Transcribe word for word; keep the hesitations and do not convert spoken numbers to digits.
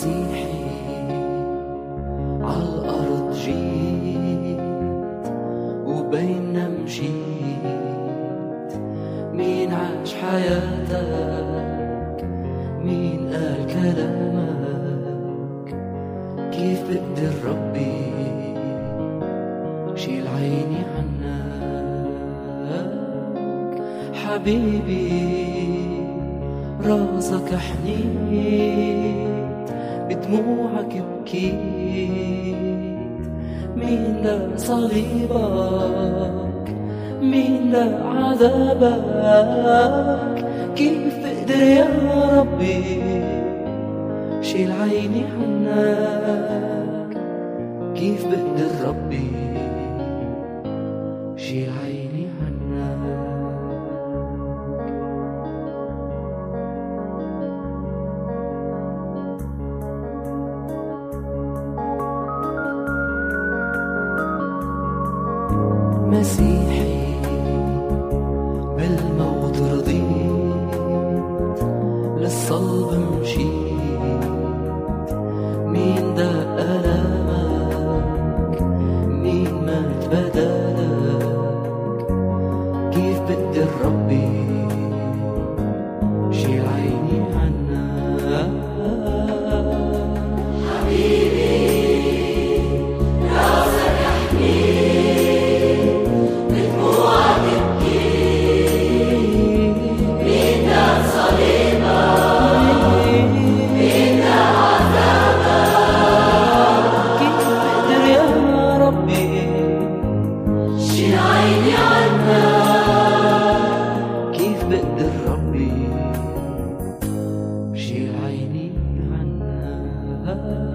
مسيحي عالأرض جيت وبيننا مشيت. مين عاش حياتك؟ مين قال كلامك؟ كيف بقدر ربي شيل عيني عنك؟ حبيبي راسك حنيت بدموعك بكيت. مين لا صليبك؟ مين لا عذابك؟ كيف بقدر يا ربي شيل عيني عنك؟ كيف بقدر ربي شيل عيني عنك؟ مسيحي بالموت رضيت للصلب مشيت. مين داق ألامك؟ مين مات بدالك؟ كيف بقدر ربي شيل عيني عنك؟ حبيبي راسك حنين بدموعك بكيت. مين داق صليبك؟ مين داق عذابك؟ كيف بقدر يا ربي شيل عيني عنك؟ كيف بقدر ربي شيل عيني عنك؟